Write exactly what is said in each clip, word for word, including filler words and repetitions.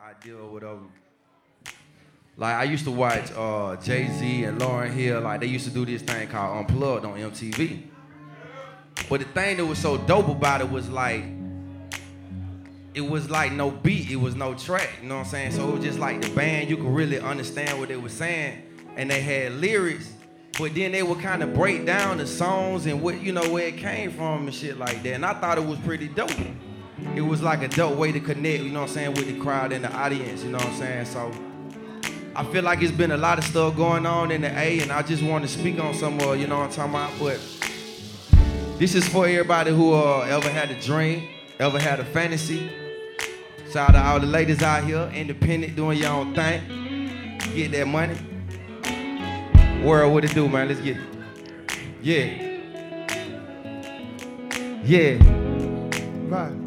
idea or whatever. Like I used to watch uh, Jay-Z and Lauryn Hill, like they used to do this thing called Unplugged on M T V. But the thing that was so dope about it was like, it was like no beat, it was no track, you know what I'm saying? So it was just like the band, you could really understand what they were saying, and they had lyrics, but then they would kind of break down the songs and what, you know, where it came from and shit like that. And I thought it was pretty dope. It was like a dope way to connect, you know what I'm saying, with the crowd and the audience, you know what I'm saying? So I feel like it's been a lot of stuff going on in the A, and I just want to speak on some of, you know what I'm talking about, but this is for everybody who uh, ever had a dream, ever had a fantasy. Shout out to all the ladies out here, independent, doing your own thing. Get that money. World, what it do, man? Let's get it. Yeah. Yeah. Right.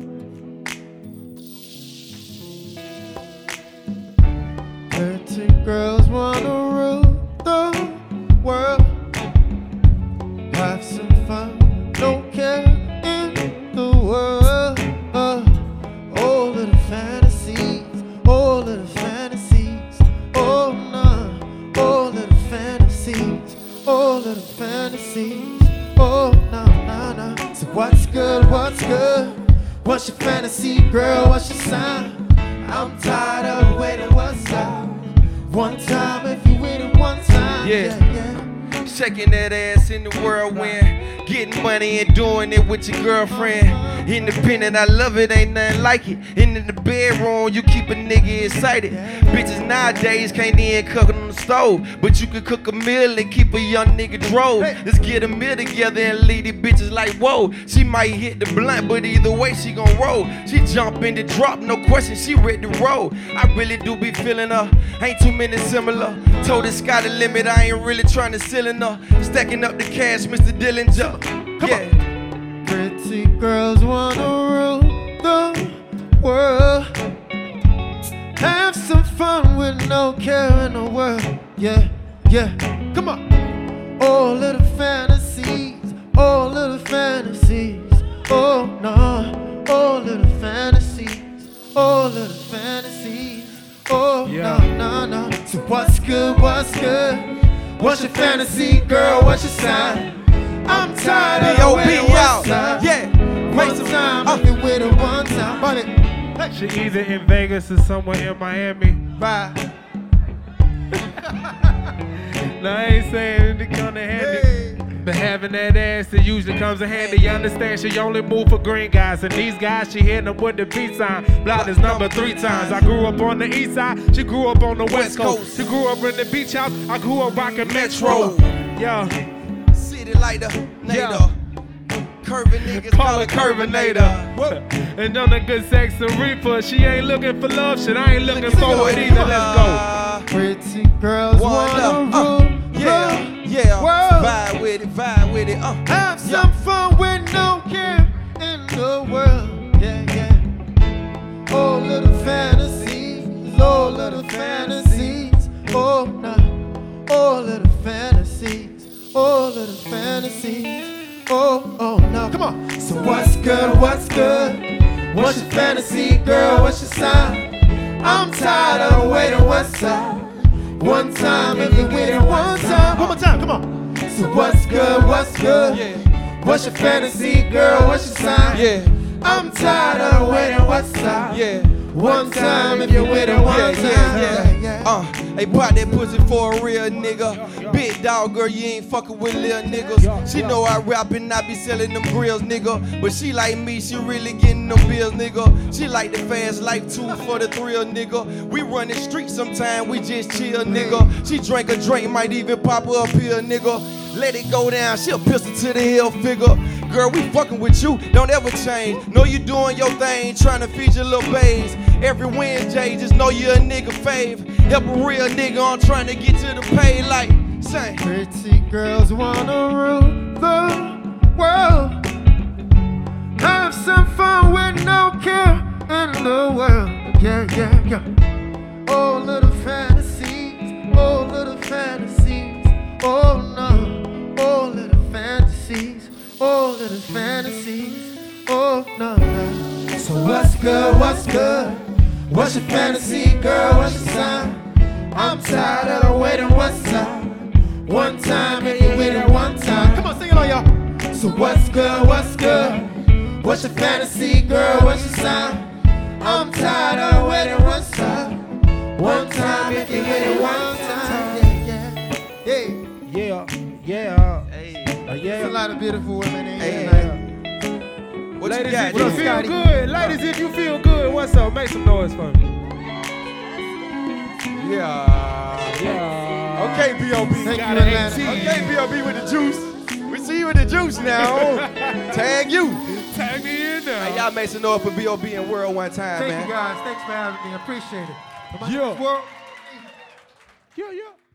Pretty girls wanna rule the world. Have some fun, don't care in the world. Uh, all of the fantasies, all of the fantasies. Oh no, all of the fantasies, all of the fantasies. Oh no, no, no. So what's good, what's good? What's your fantasy, girl? What's your sign? I'm tired of waiting, what's up? One time if you win it one time. Yeah. Yeah, yeah. Shaking that ass in the whirlwind, getting money and doing it with your girlfriend. Independent, I love it, ain't nothing like it. And in the bedroom, you keep a nigga excited. Bitches nowadays can't even cook on the stove, but you can cook a meal and keep a young nigga drove. Let's get a meal together and leave these bitches like, whoa. She might hit the blunt, but either way she gon' roll. She jump in the drop, no question, she ready to roll. I really do be feeling her, ain't too many similar. Told the sky the limit, I ain't really trying to seal in her. Stacking up the cash, Mister Dillinger. Come yeah. on. Pretty girls wanna rule the world. Have some fun with no care in the world. Yeah, yeah. Come on. All of the fantasies, all of the fantasies. Oh no, all of the fantasies, all of the fantasies. Oh yeah. no, no, no. So what's good, what's good? What's your fantasy, girl? What's your sign? I'm tired of waiting one time. Yeah, one time, I've been with it one time. Run it. Hey. She either in Vegas or somewhere in Miami. Right. No, I ain't saying it come to handy. Hey. But having that ass, that usually comes in handy. You understand, she only move for green guys. And these guys, she hitting them with the beat sign. Blocked his number three times. I grew up on the east side, she grew up on the west coast. She grew up in the beach house, I grew up rocking Metro. Yo. City lighter, nader. Curving niggas call it Curvinator. And on a good sex and reefer, she ain't looking for love, shit, I ain't looking for it either. Let's go. Pretty girls wanna rule. Yeah, yeah, world. Vibe with it, vibe with it, uh. Have some yeah. fun with no care in the world, yeah, yeah. All of the fantasies, all of the fantasies, oh no. All of the fantasies, all of the fantasies, oh, oh no. Come on. So what's good, what's good? What's your fantasy, girl, what's your sign? I'm tired of waiting, what's up? One time, if you with it one time. One more time, come on. So what's good, what's good? Yeah. What's your fantasy, girl, what's your sign? Yeah. I'm tired of waiting, what's up? Yeah. One time, if you with it one yeah, time. Yeah, yeah, yeah. Uh, hey, pop that pussy for a real nigga. Big dog girl, you ain't fucking with little niggas. She know I rap and I be selling them grills, nigga. But she like me, she really getting them bills, nigga. She like the fast life too for the thrill, nigga. We run the street sometime, we just chill, nigga. She drink a drink, might even pop her up here, nigga. Let it go down, she a pistol to the hill figure. Girl, we fucking with you, don't ever change. Know you doing your thing, trying to feed your little babes. Every Wednesday, just know you're a nigga fave. Help a real nigga on trying to get to the pay like, say. Pretty girls wanna rule the world. Have some fun with no care in the world. Yeah, yeah, yeah. All of the fantasies, all of the fantasies. Oh no, all of the fantasies, all of the fantasies. Oh no, no. So what's good, what's good? What's your fantasy, girl? What's your sign? I'm tired of waiting one time. One time and you waiting one time. Come on, sing it on, y'all. So what's good? What's good? What's your fantasy, girl? What's your sign? I'm tired of waiting one time. One time if you hit it one time. Yeah, yeah, yeah. Yeah, yeah. Hey. Uh, yeah. There's a lot of beautiful women in Hey. here tonight. What Ladies, you got? if you Jay? feel Scotty. good, ladies, if you feel good, what's up? Make some noise for me. Yeah. Yeah. Okay, B O B. Thank Got you, an Atlanta. eighteen. Okay, B O B with the juice. We see you with the juice now. Tag you. Tag me in Hey, now. y'all make some noise for B O B and World one time, Thank man. you guys. Thanks for having me. I appreciate it. Yeah. World. Yeah, yeah.